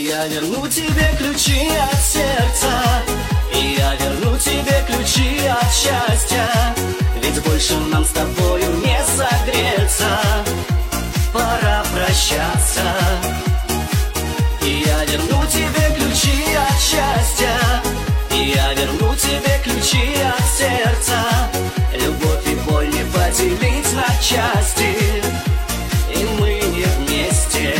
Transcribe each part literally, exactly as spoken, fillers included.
Я верну тебе ключи от сердца, и я верну тебе ключи от счастья. Ведь больше нам с тобою не согреться, пора прощаться. И я верну тебе ключи от счастья, и я верну тебе ключи от сердца. Любовь и боль не поделить на части, и мы не вместе.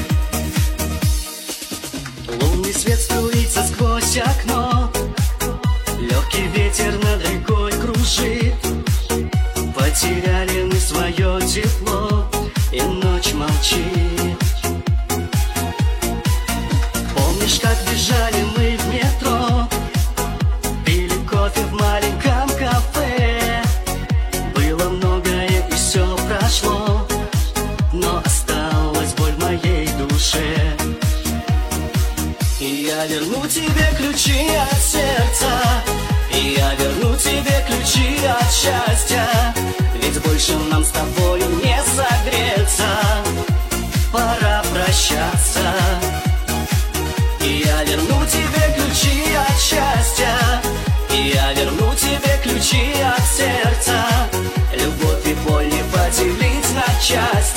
Лунный свет струится сквозь окно, легкий ветер над рекой кружит. Потеряли мы свое тепло, и ночь молчит. Помнишь, как бежали мы в метро, пили кофе в маленьком кафе? Было многое и все прошло, но осталась боль в моей душе. И я верну тебе ключи от сердца, и я верну тебе ключи от счастья. Ведь больше нам с тобою не согреться, пора прощаться. И я верну тебе ключи от счастья, и я верну тебе ключи от сердца. Любовь и боль не поделить на части.